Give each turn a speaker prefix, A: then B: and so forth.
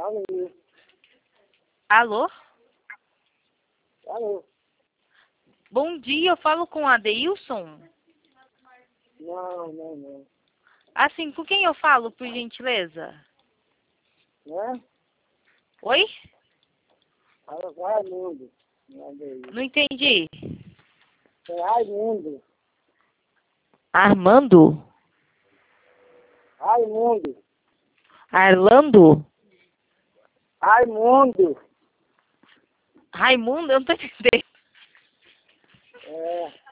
A: Alô?
B: Alô?
A: Alô?
B: Bom dia, eu falo com a Adeilson?
A: Não.
B: Assim, com quem eu falo, por gentileza?
A: Né?
B: Oi?
A: Fala com Raimundo.
B: Não entendi.
A: É Raimundo.
B: Armando?
A: Raimundo.
B: Arlando?
A: Raimundo.
B: Raimundo? Eu não tô entendendo.
A: É.